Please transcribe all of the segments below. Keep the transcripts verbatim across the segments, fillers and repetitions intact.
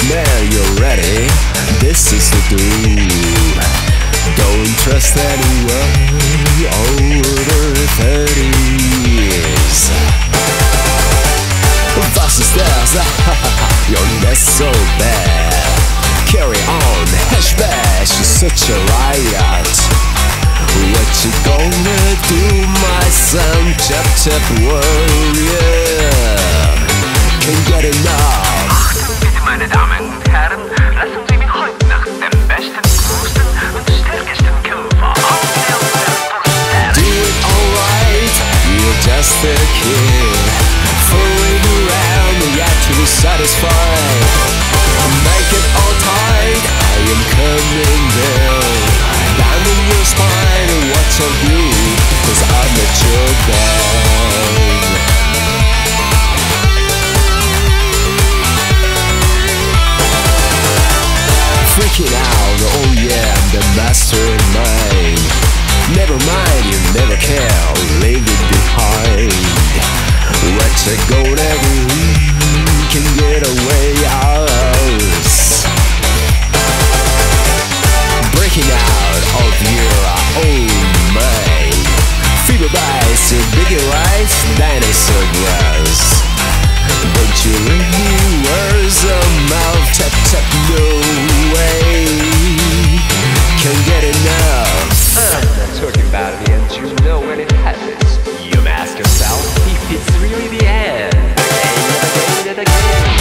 Man, you're ready. This is the do. Don't trust anyone older thirty years. Versus theirs, you're not so bad. Carry on, hash bash, you're such a riot. What you gonna do, my son? Chap chap warrior. Can't get enough. Achtung bitte, meine Damen und Herren, lassen Sie mich heute nach dem besten, größten und stärksten Kämpfer auf der Welt. Do it alright, you're just a kid, fooling around, yet to be satisfied. Make it all tight, I am coming down, down in your spine, and what's of you, cause I'm not your dad. Freaking out, oh yeah, I'm the mastermind. Never mind, you never care, leave it behind. What you gonna do, can get away ours. Breaking out of your own mind. Fever bites, bigger rice, dinosaur grass. Don't you really words of mouth, tap tap, no way. Can't get enough. I'm not talking about the end, you know when it happens. You ask yourself if it's really the end. Again and again and again.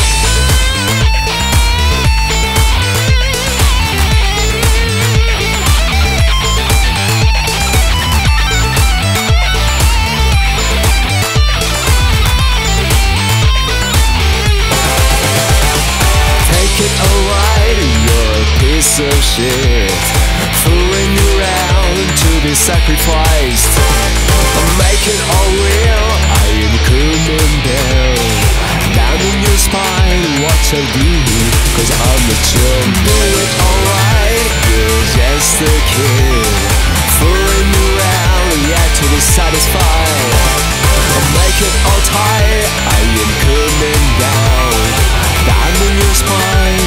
Take it alright, you're a piece of shit, fooling around to be sacrificed. Make it all real, I am coming down, down in your spine, what I do, cause I'm a chum. Do it alright, you're just a kid, fooling around, yet to be satisfied. Make it all tight, I am coming down, down in your spine.